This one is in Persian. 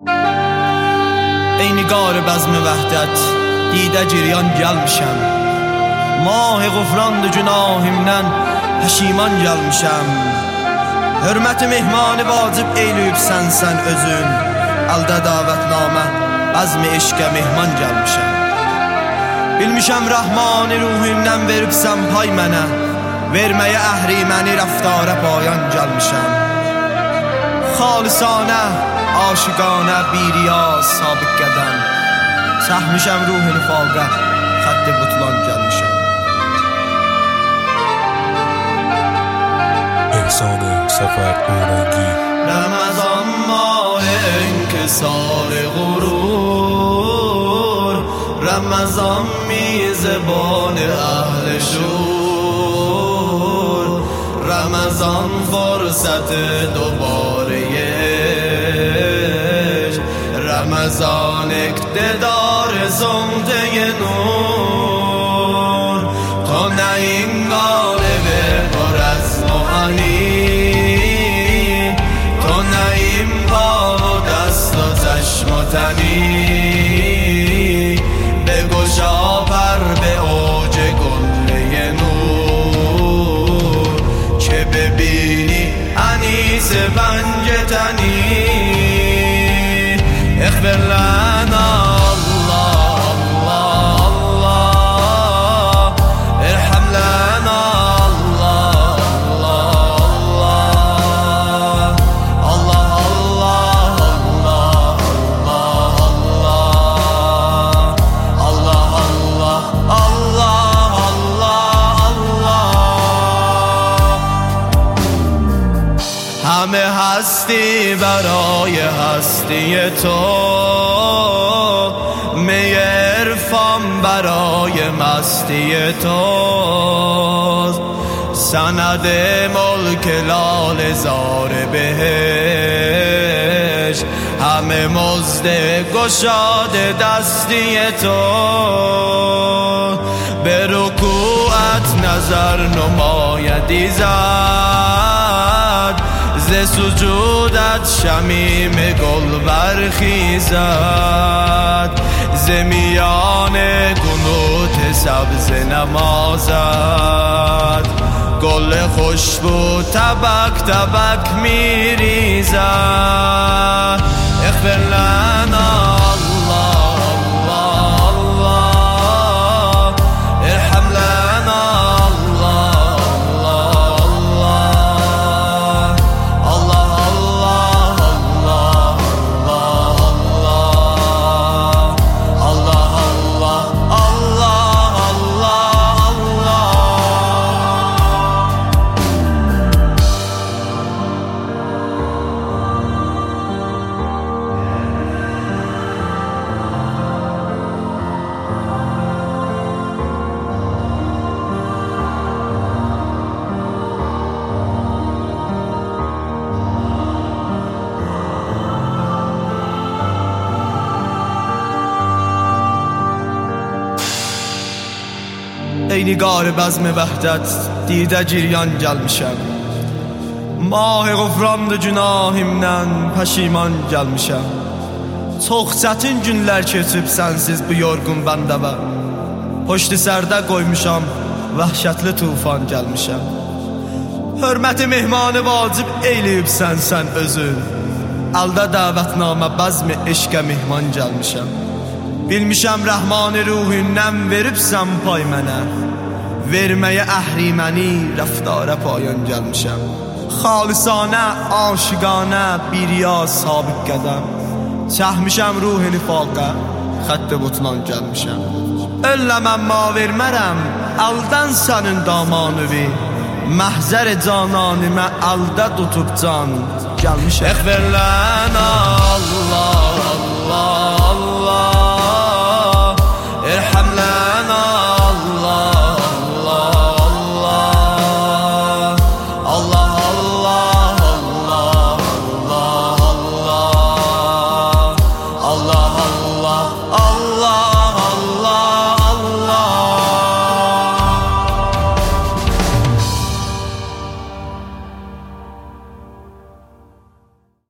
ای نگار بزم وحدت دیده جریان gelmişəm. Mah غفران günahimdən pəşiman gelmişəm. Hörməti mehmanı vacib eyləyibsən sən özün. Əldə davətnamə bəzmi eşqə mehman gelmişəm. Bilmişəm Rahmani ruhimdən veribsən pay mənə. Verməyə əhriməni rəftara payan gelmişəm. Xalisanə, aşıqanə, biriya, sabiq qədəm. Səhmişəm ruh nifaqə, xətti butlan gelmişəm. احسان سفر اورنگی رمضان ماه انکسار غرور، رمضان میزبان اهل شور، رمضان فرصت دوباره عشق، رمضان اقتدار زمده نور. تو نه این غالب پر از مهانی، تو نه این پا و دست و چشم و تنی، بگشا پر به اوج گله نور که ببینی انیس بنج تنی. اغفر لنا الله الله ارحم لنا الله الله الله الله الله الله. همه هستی برای هستی تو، می عرفان برای مستی تو، سند ملک لال زار بهشت، همه مزد گشاد دستی تو. به رکوعت نظر نمایدی زد، ز سجودت شمیم گل برخیزد، ز میان قنوت سبز نمازد، گل خوشبو طبق طبق میریزد. اغفر لنا الله الله ارحم لنا ای نگار بزم وحدت دیده جریان gelmişəm. Mah غفrandı günahimdən pəşiman gelmişəm. Çox çətin günlər keçib sənsiz bu yorğun bəndəvə. Poştu sərdə qoymuşam, vəhşətli tufan gelmişəm. Hörməti mehmanı vacib eyləyibsən sən özün. Əldə dəvətnamə bəzmi eşqə mehman gelmişəm. Bilmişəm Rəhmani ruhindən veribsən pay mənə. Verməyə əhriməni rəftara payan gelmişəm. Xalisanə, aşıqanə, biriya, sabiq qədəm. Çəhmişəm ruh nifaqə, xətti butlan gelmişəm. Ölləməm ma vermərəm, əldən sənin damanıvi. Məhzər cananimə əldə tutub can gelmişəm. Eğfir lənə Allah